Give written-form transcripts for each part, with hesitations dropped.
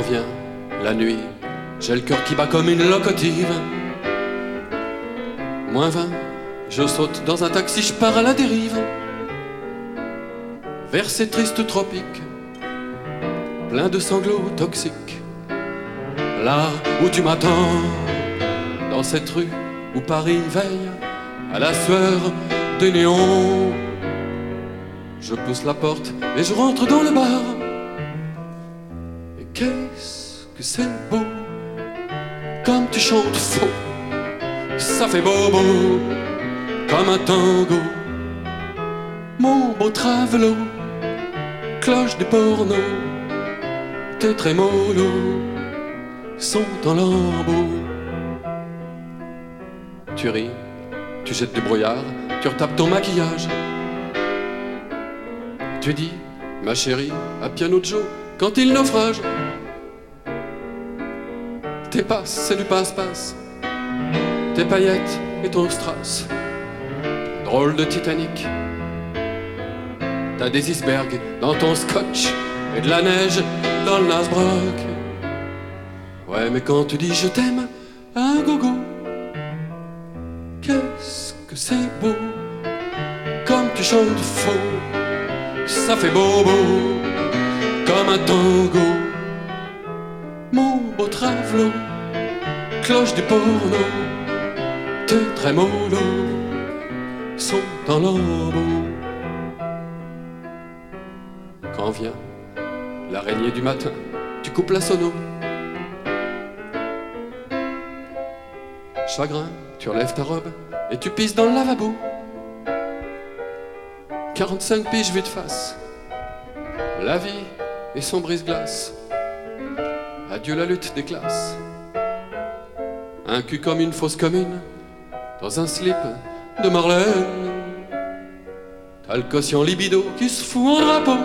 vient la nuit, j'ai le cœur qui bat comme une locomotive. -20, je saute dans un taxi, je pars à la dérive. Vers ces tristes tropiques, plein de sanglots toxiques. Là où tu m'attends, dans cette rue où Paris veille à la sueur des néons. Je pousse la porte et je rentre dans le bar. Et qu'est-ce que c'est beau, comme tu chantes faux. Ça fait bobo, comme un tango. Mon beau travelo, cloche des pornos, tes trémolos sont en lambeaux. Tu ris, tu jettes du brouillard, tu retapes ton maquillage. Tu dis, ma chérie, à Piano Joe, quand il naufrage. Tes passes, c'est du passe-passe, tes paillettes et ton strass. Drôle de Titanic. T'as des icebergs dans ton scotch et de la neige dans le Nasbrock. Ouais, mais quand tu dis je t'aime, un gogo, qu'est-ce que c'est beau, comme tu chantes faux. Ça fait bobo, comme un tango. Mon beau travelo, cloche du porno, tes trémolos sont en lambeaux. Quand vient l'araignée du matin, tu coupes la sono. Chagrin, tu relèves ta robe et tu pisses dans le lavabo. 45 piges vues de face, la vie et son brise-glace. Adieu la lutte des classes. Un cul comme une fosse commune, dans un slip de Marlène. T'as le quotient libido qui se fout en drapeau.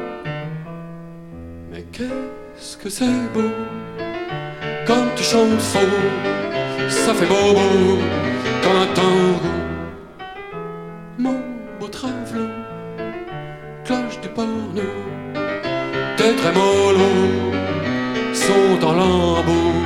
Mais qu'est-ce que c'est beau, comme tu chantes faux. Ça fait bobo, comme un tango. Mon beau travelo, cloche du porno, tes trémolos sont en lambeaux.